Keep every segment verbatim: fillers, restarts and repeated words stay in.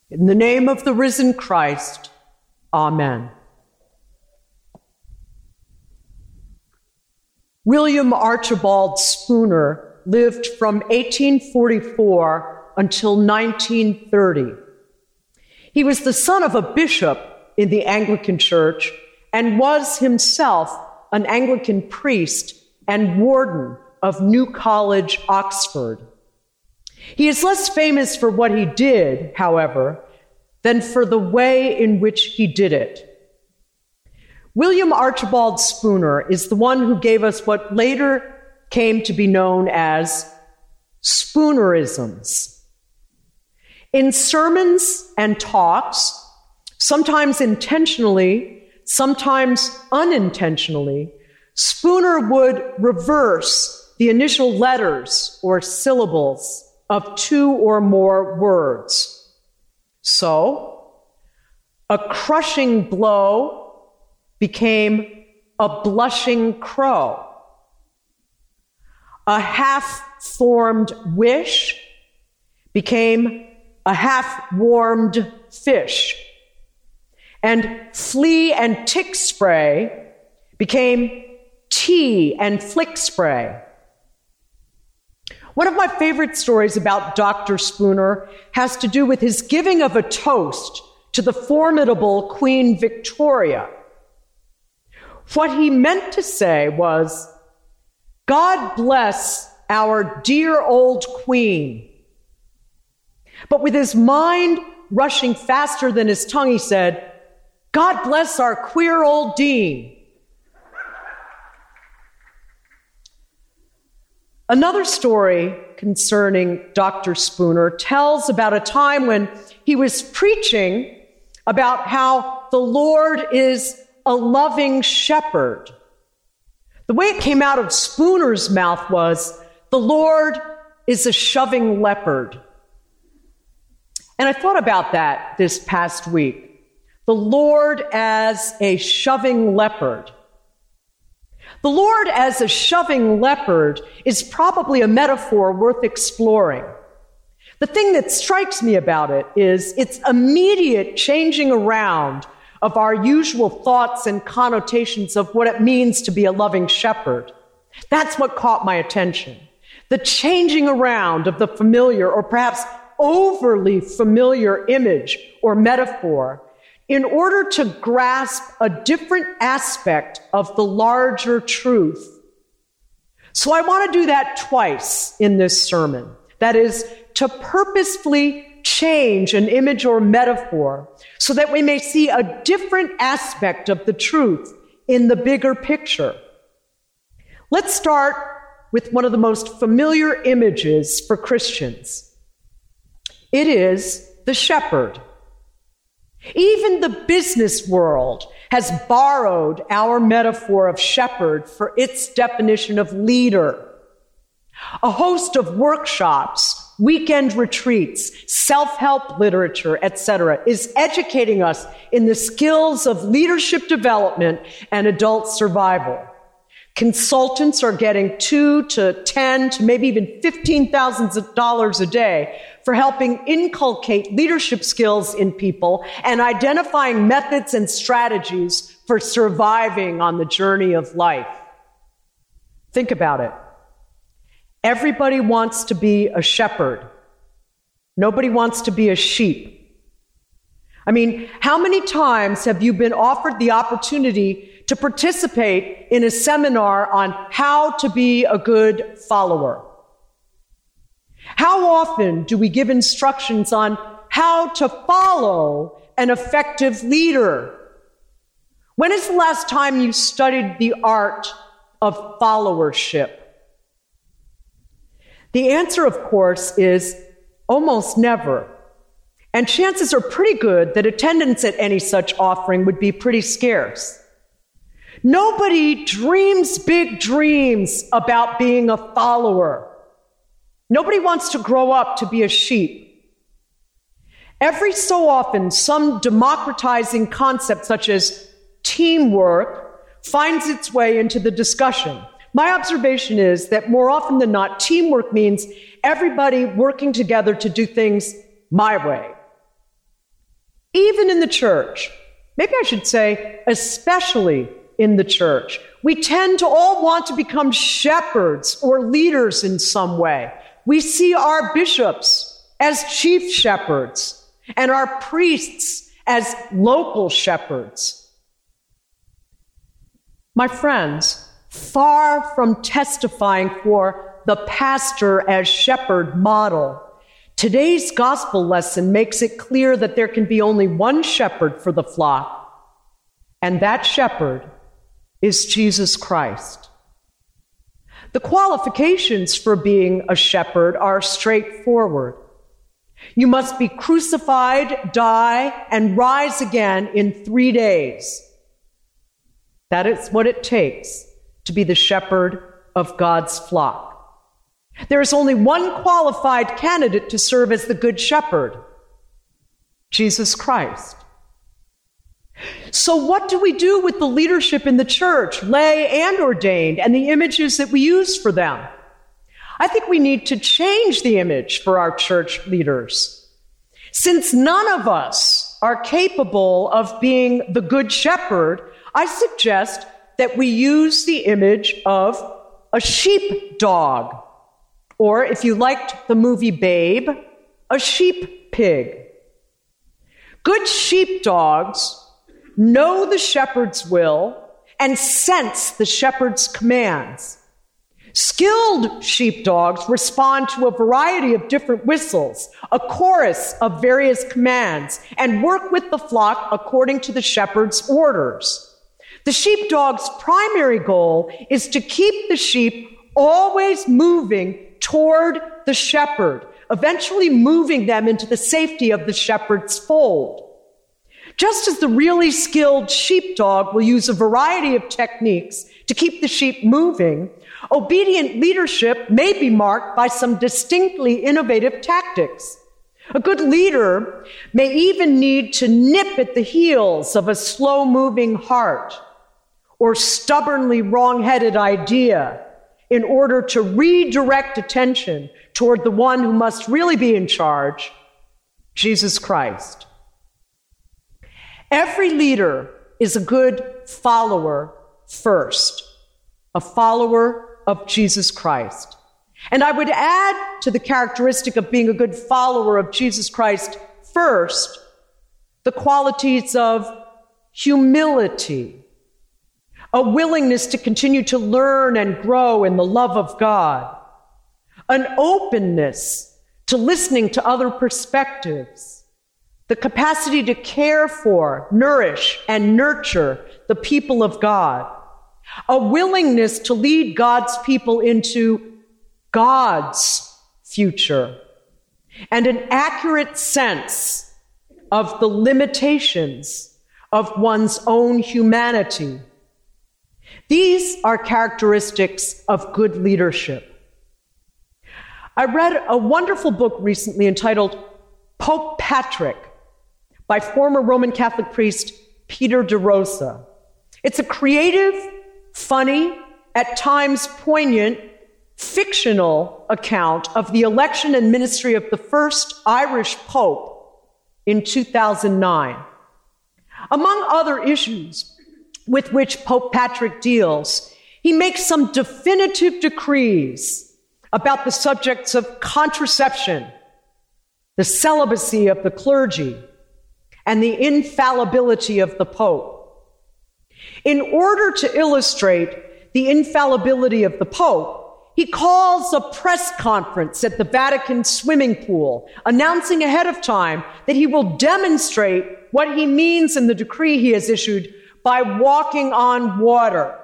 In the name of the risen Christ, amen. William Archibald Spooner lived from eighteen forty-four until nineteen thirty. He was the son of a bishop in the Anglican Church and was himself an Anglican priest and warden of New College, Oxford. He is less famous for what he did, however, than for the way in which he did it. William Archibald Spooner is the one who gave us what later came to be known as Spoonerisms. In sermons and talks, sometimes intentionally, sometimes unintentionally, Spooner would reverse the initial letters or syllables of two or more words. So, a crushing blow became a blushing crow. A half-formed wish became a half-warmed fish. And flea and tick spray became tea and flick spray. One of my favorite stories about Doctor Spooner has to do with his giving of a toast to the formidable Queen Victoria. What he meant to say was, "God bless our dear old queen." But with his mind rushing faster than his tongue, he said, "God bless our queer old dean." Another story concerning Doctor Spooner tells about a time when he was preaching about how the Lord is a loving shepherd. The way it came out of Spooner's mouth was, "The Lord is a shoving leopard." And I thought about that this past week. The Lord as a shoving leopard. The Lord as a shoving leopard is probably a metaphor worth exploring. The thing that strikes me about it is its immediate changing around of our usual thoughts and connotations of what it means to be a loving shepherd. That's what caught my attention. The changing around of the familiar or perhaps overly familiar image or metaphor in order to grasp a different aspect of the larger truth. So I want to do that twice in this sermon. That is, to purposefully change an image or metaphor so that we may see a different aspect of the truth in the bigger picture. Let's start with one of the most familiar images for Christians. It is the shepherd. Even the business world has borrowed our metaphor of shepherd for its definition of leader. A host of workshops, weekend retreats, self-help literature, et cetera, is educating us in the skills of leadership development and adult survival. Consultants are getting two to ten to maybe even fifteen thousand dollars a day for helping inculcate leadership skills in people and identifying methods and strategies for surviving on the journey of life. Think about it. Everybody wants to be a shepherd. Nobody wants to be a sheep. I mean, how many times have you been offered the opportunity to participate in a seminar on how to be a good follower? How often do we give instructions on how to follow an effective leader? When is the last time you studied the art of followership? The answer, of course, is almost never. And chances are pretty good that attendance at any such offering would be pretty scarce. Nobody dreams big dreams about being a follower. Nobody wants to grow up to be a sheep. Every so often, some democratizing concept such as teamwork finds its way into the discussion. My observation is that more often than not, teamwork means everybody working together to do things my way. Even in the church, maybe I should say especially in the church, we tend to all want to become shepherds or leaders in some way. We see our bishops as chief shepherds and our priests as local shepherds. My friends, far from testifying for the pastor as shepherd model, today's gospel lesson makes it clear that there can be only one shepherd for the flock, and that shepherd is Jesus Christ. The qualifications for being a shepherd are straightforward. You must be crucified, die, and rise again in three days. That is what it takes to be the shepherd of God's flock. There is only one qualified candidate to serve as the good shepherd, Jesus Christ. So what do we do with the leadership in the church, lay and ordained, and the images that we use for them? I think we need to change the image for our church leaders. Since none of us are capable of being the good shepherd, I suggest that we use the image of a sheepdog, or if you liked the movie Babe, a sheep pig. Good sheepdogs know the shepherd's will and sense the shepherd's commands. Skilled sheepdogs respond to a variety of different whistles, a chorus of various commands, and work with the flock according to the shepherd's orders. The sheepdog's primary goal is to keep the sheep always moving toward the shepherd, eventually moving them into the safety of the shepherd's fold. Just as the really skilled sheepdog will use a variety of techniques to keep the sheep moving, obedient leadership may be marked by some distinctly innovative tactics. A good leader may even need to nip at the heels of a slow-moving heart or stubbornly wrong-headed idea in order to redirect attention toward the one who must really be in charge, Jesus Christ. Every leader is a good follower first, a follower of Jesus Christ. And I would add to the characteristic of being a good follower of Jesus Christ first, the qualities of humility, a willingness to continue to learn and grow in the love of God, an openness to listening to other perspectives, the capacity to care for, nourish, and nurture the people of God, a willingness to lead God's people into God's future, and an accurate sense of the limitations of one's own humanity. These are characteristics of good leadership. I read a wonderful book recently entitled Pope Patrick by former Roman Catholic priest Peter de Rosa. It's a creative, funny, at times poignant, fictional account of the election and ministry of the first Irish Pope in two thousand nine. Among other issues with which Pope Patrick deals, he makes some definitive decrees about the subjects of contraception, the celibacy of the clergy, and the infallibility of the Pope. In order to illustrate the infallibility of the Pope, he calls a press conference at the Vatican swimming pool, announcing ahead of time that he will demonstrate what he means in the decree he has issued by walking on water.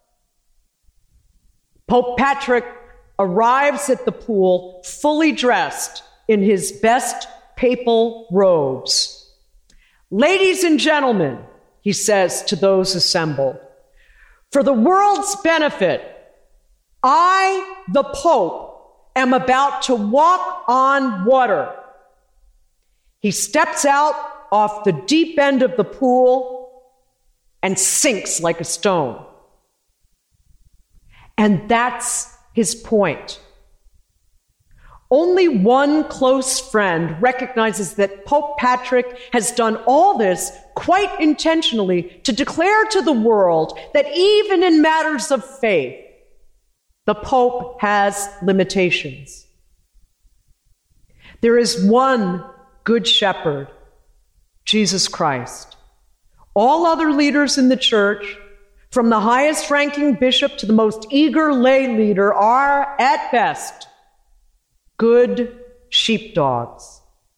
Pope Patrick arrives at the pool fully dressed in his best papal robes. "Ladies and gentlemen," he says to those assembled, "for the world's benefit, I, the Pope, am about to walk on water." He steps out off the deep end of the pool and sinks like a stone. And that's his point. Only one close friend recognizes that Pope Patrick has done all this quite intentionally to declare to the world that even in matters of faith, the Pope has limitations. There is one good shepherd, Jesus Christ. All other leaders in the church, from the highest ranking bishop to the most eager lay leader, are at best good sheepdogs.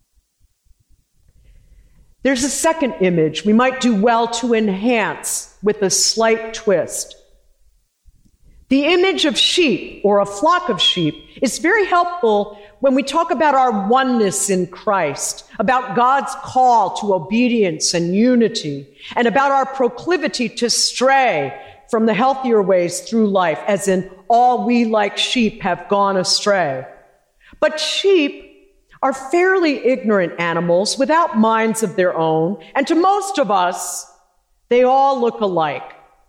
There's a second image we might do well to enhance with a slight twist. The image of sheep, or a flock of sheep, is very helpful when we talk about our oneness in Christ, about God's call to obedience and unity, and about our proclivity to stray from the healthier ways through life, as in all we like sheep have gone astray. But sheep are fairly ignorant animals without minds of their own, and to most of us, they all look alike.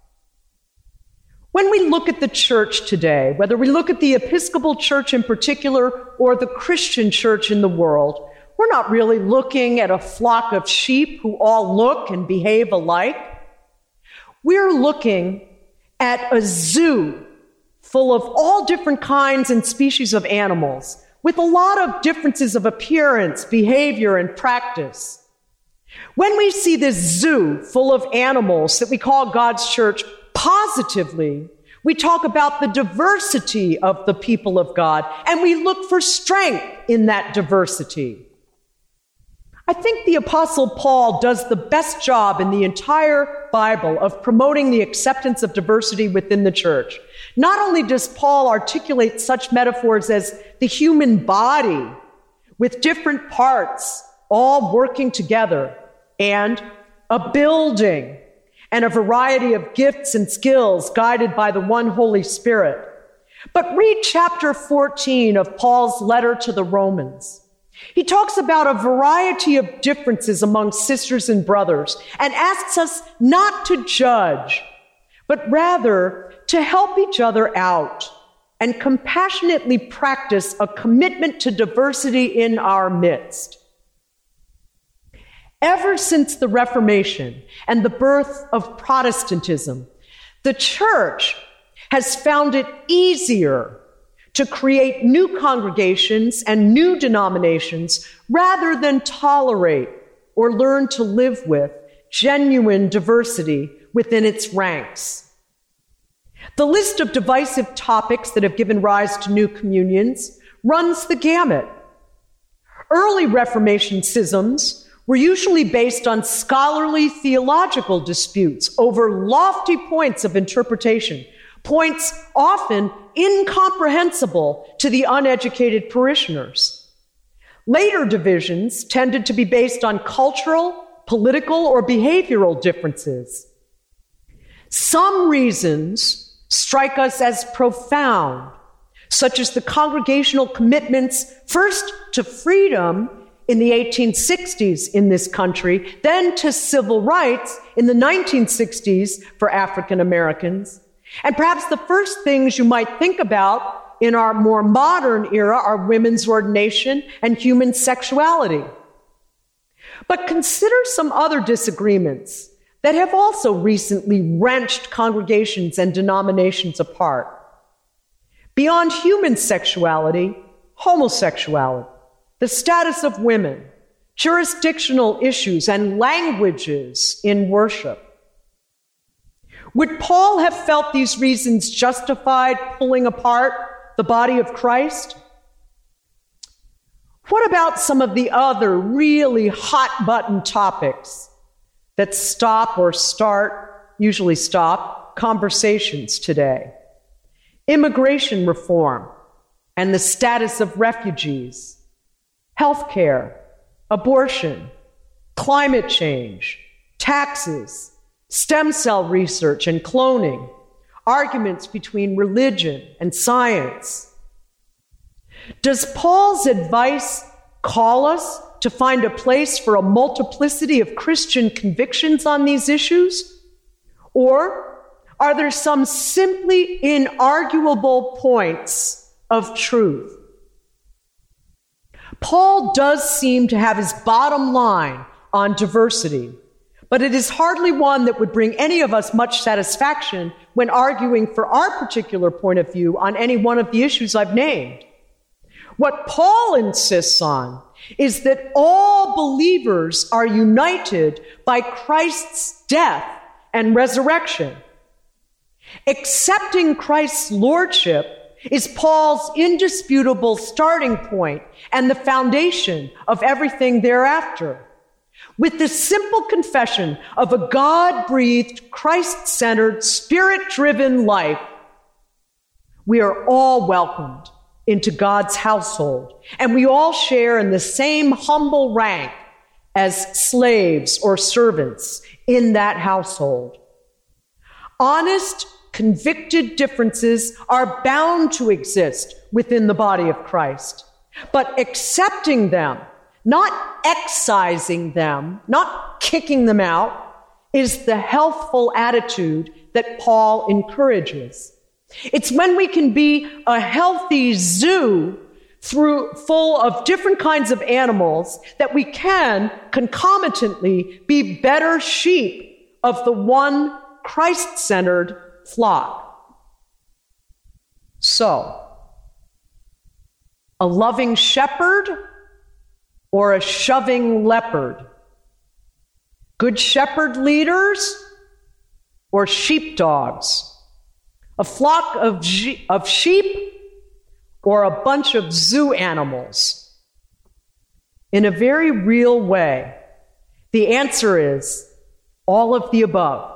When we look at the church today, whether we look at the Episcopal Church in particular or the Christian church in the world, we're not really looking at a flock of sheep who all look and behave alike. We're looking at a zoo full of all different kinds and species of animals, with a lot of differences of appearance, behavior, and practice. When we see this zoo full of animals that we call God's church, positively, we talk about the diversity of the people of God, and we look for strength in that diversity. I think the Apostle Paul does the best job in the entire Bible of promoting the acceptance of diversity within the church. Not only does Paul articulate such metaphors as the human body with different parts all working together, and a building, and a variety of gifts and skills guided by the one Holy Spirit. But read chapter fourteen of Paul's letter to the Romans. He talks about a variety of differences among sisters and brothers and asks us not to judge, but rather to help each other out and compassionately practice a commitment to diversity in our midst. Ever since the Reformation and the birth of Protestantism, the church has found it easier to create new congregations and new denominations rather than tolerate or learn to live with genuine diversity within its ranks. The list of divisive topics that have given rise to new communions runs the gamut. Early Reformation schisms were usually based on scholarly theological disputes over lofty points of interpretation, points often incomprehensible to the uneducated parishioners. Later divisions tended to be based on cultural, political, or behavioral differences. Some reasons strike us as profound, such as the congregational commitments first to freedom in the eighteen sixties in this country, then to civil rights in the nineteen sixties for African Americans. And perhaps the first things you might think about in our more modern era are women's ordination and human sexuality. But consider some other disagreements that have also recently wrenched congregations and denominations apart. Beyond human sexuality, homosexuality, the status of women, jurisdictional issues, and languages in worship. Would Paul have felt these reasons justified pulling apart the body of Christ? What about some of the other really hot-button topics that stop or start, usually stop, conversations today? Immigration reform and the status of refugees, healthcare, abortion, climate change, taxes, stem cell research and cloning, arguments between religion and science. Does Paul's advice call us to find a place for a multiplicity of Christian convictions on these issues? Or are there some simply inarguable points of truth? Paul does seem to have his bottom line on diversity, but it is hardly one that would bring any of us much satisfaction when arguing for our particular point of view on any one of the issues I've named. What Paul insists on is that all believers are united by Christ's death and resurrection. Accepting Christ's lordship is Paul's indisputable starting point and the foundation of everything thereafter. With the simple confession of a God-breathed, Christ-centered, Spirit-driven life, we are all welcomed into God's household, and we all share in the same humble rank as slaves or servants in that household. Honest, convicted differences are bound to exist within the body of Christ, but accepting them, not excising them, not kicking them out, is the healthful attitude that Paul encourages. It's when we can be a healthy zoo through full of different kinds of animals that we can concomitantly be better sheep of the one Christ-centered flock. So, a loving shepherd or a shoving leopard? Good shepherd leaders or sheepdogs? A flock of, ge- of sheep or a bunch of zoo animals? In a very real way, the answer is all of the above.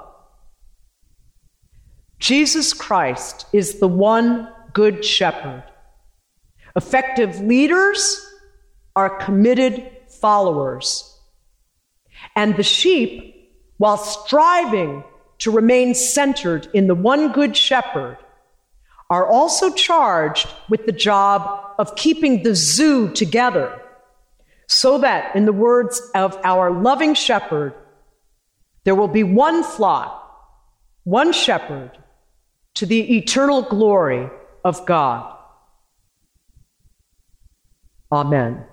Jesus Christ is the one good shepherd. Effective leaders are committed followers. And the sheep, while striving to remain centered in the one good shepherd, are also charged with the job of keeping the zoo together, so that, in the words of our loving shepherd, there will be one flock, one shepherd, to the eternal glory of God. Amen.